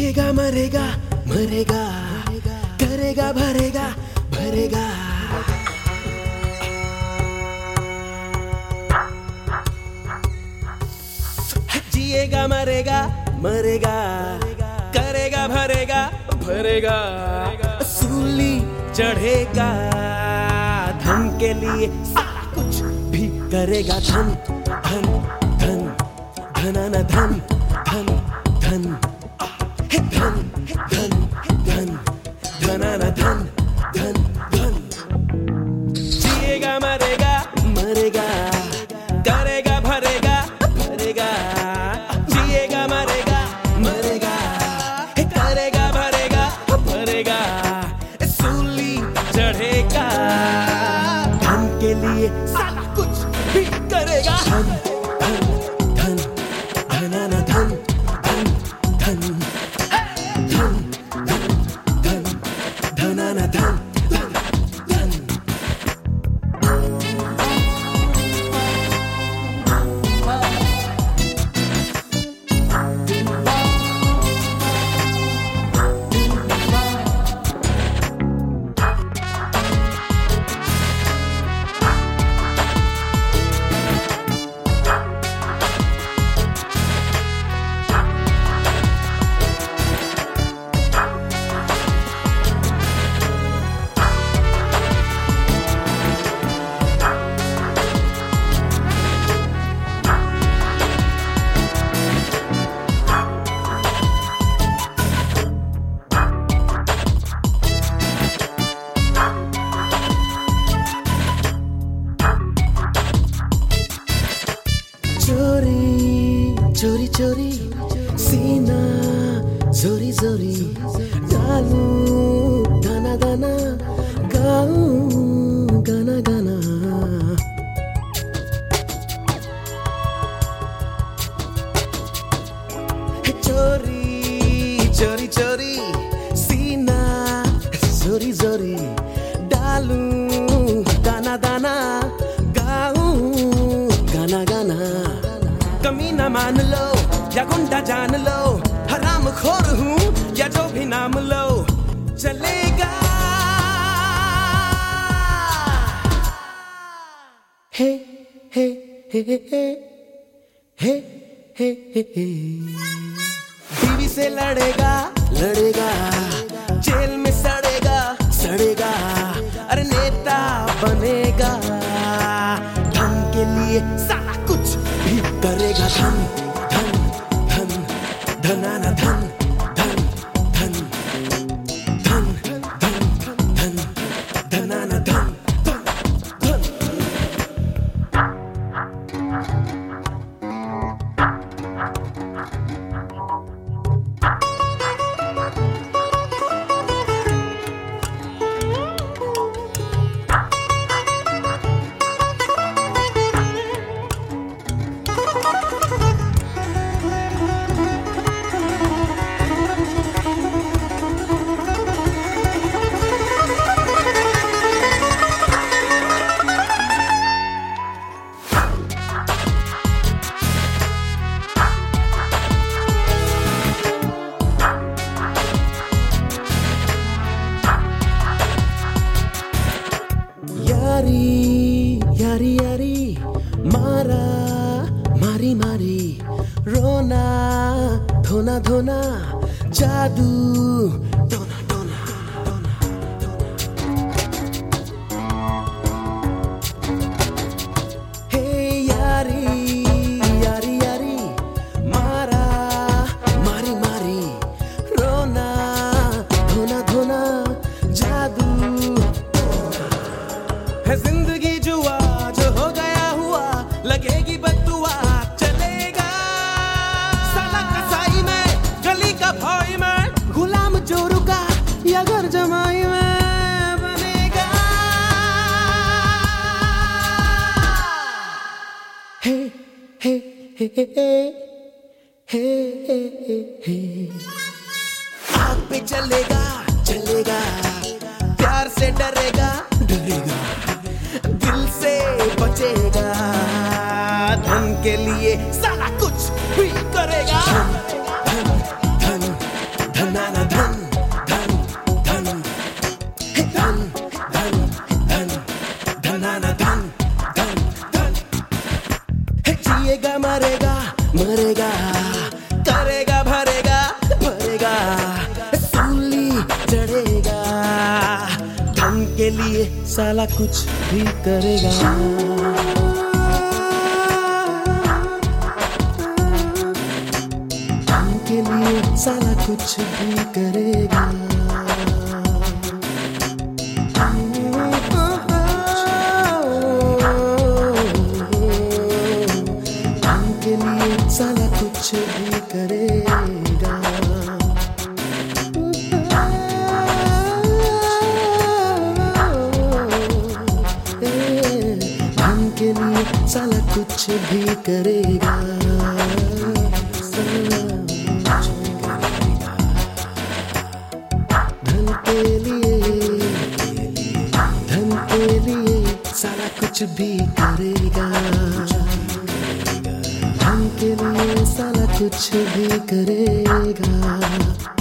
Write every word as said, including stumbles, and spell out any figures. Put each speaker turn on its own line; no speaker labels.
जिएगा मरेगा मरेगा, करेगा भरेगा भरेगा। जिएगा मरेगा मरेगा, करेगा भरेगा भरेगा। सूली चढ़ेगा धन के लिए, सारा कुछ भी करेगा। धन धन धन धनाना धन धन धन हे धन धन धन धनाना धन धन धन। जिएगा मरेगा मरेगा, करेगा भरेगा भरेगा। जिएगा मरेगा मरेगा, करेगा भरेगा भरेगा। सूली चढ़ेगा धन के लिए, सारा कुछ भी करेगा। धन धन धन धनाना धन धन धन धन धन धन धनाना धन धन धन। चोरी चोरी चोरी सीना जोरी जोरी, डालू दाना दाना, गाऊं गाना गाना। चोरी चोरी चोरी सीना जोरी जोरी, डालू दाना दाना, गाऊं गाना गाना। कमी ना मान लो या गुंडा जान लो, हराम खोर हूँ या जो भी नाम लो, चलेगा। हे हे हे हे हे हे हे हे। बीवी से लड़ेगा लड़ेगा, जेल में सड़ेगा सड़ेगा। अरे नेता बनेगा धन के लिए, सारा कुछ भी करेगा। धन धन धन धनाना धन धन धन धन धन धन धनाना धन धन धन। यारी यारी यारी, मारा मारी मारी, रोना धोना धोना, जादू टोना टोना टोना टोना। हे यारी यारी यारी, मारा मारी मारी, रोना धोना धोना, जादू है। जिंदगी जुआ जो हो गया हुआ, लगेगी बद्दुआ, चलेगा। साला कसाई में, गली का भाई में, गुलाम चोरू का या घर जमाई में बनेगा। हे हे हे हे हे हे हे हे। आग पे चलेगा चलेगा, प्यार से डरेगा डरेगा, दिल से बचेगा। धन के लिए सारा कुछ भी करेगा। धन धन धन के लिए साला कुछ भी करेगा। धन के लिए साला कुछ भी करेगा। धन के लिए साला कुछ भी करेगा। धन के लिए साला कुछ भी करेगा। धन के लिए धन के लिए साला कुछ भी करेगा। धन के लिए साला कुछ भी करेगा।